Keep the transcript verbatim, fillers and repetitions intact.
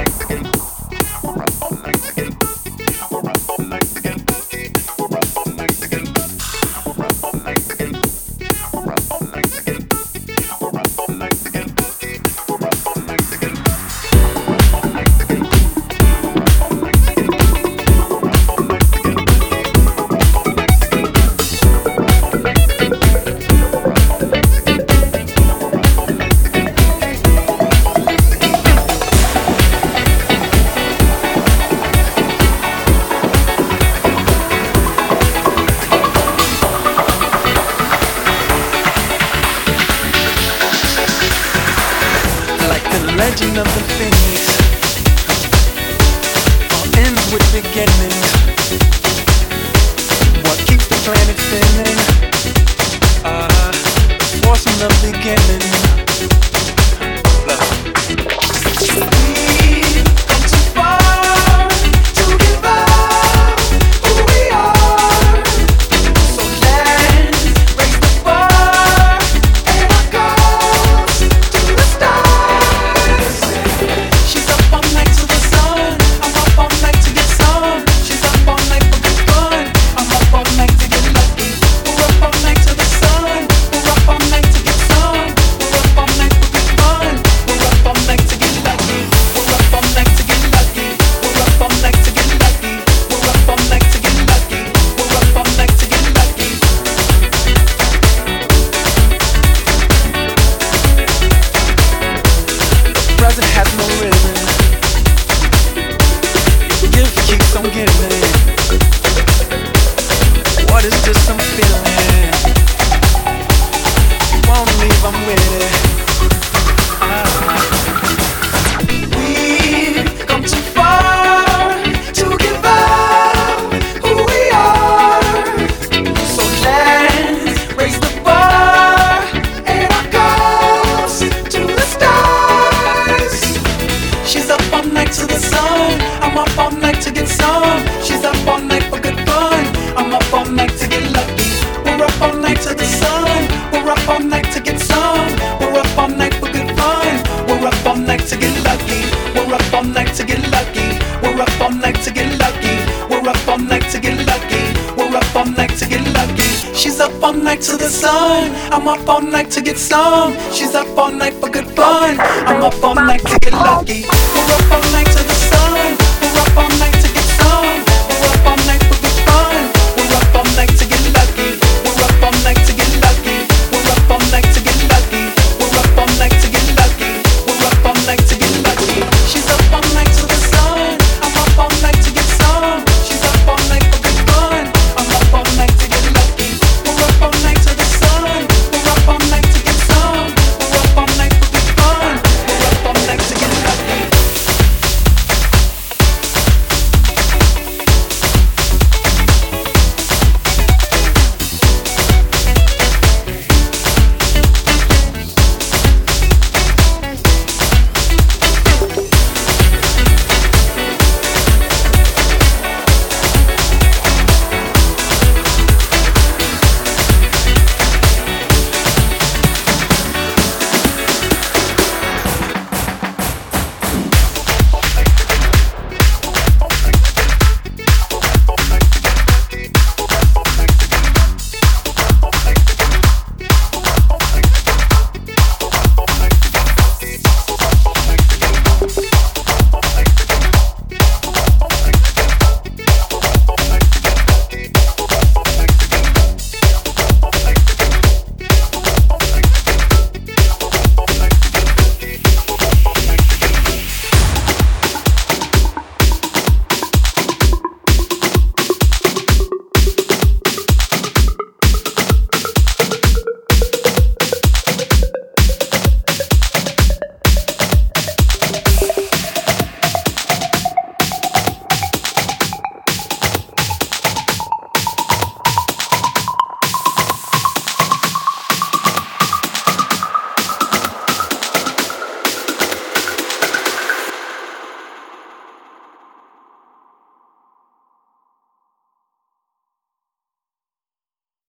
Legend of the Phoenix, all ends with beginnings. What keeps the planet spinning? Uh, the force from the beginning. We've come too far to give up who we are. So let's raise the bar and our goals to the stars. She's up all night to the sun. I'm up all night to get some. She's up all night for good fun. I'm up all night to get lucky. We're up all night to the sun. We're up all night to get some. We're up all night for good fun. We're up all night to get lucky. We're up all night to get lucky. We're up all night to get lucky. We're up all night to get lucky. We're up all night to get lucky. The present has no rhythm. Gift keeps on giving. What is this I'm feeling? Won't leave, I'm with it. Ah. We've come too far to give up who we are. So let's raise the bar and our goals to the stars. She's up all night to the sun. I'm up all night to get some. She's up all night for good fun. I'm up all night to get lucky. We're up all night to the sun. We're up all night to get some. We're up all night for good fun. We're up all night to get lucky. We're up all night to get lucky. We're up all night to get lucky. We're up all night to get lucky. We're up all night to get lucky. She's up all night to the sun. I'm up all night to get some. She's up all night for good fun. I'm up all night to get lucky.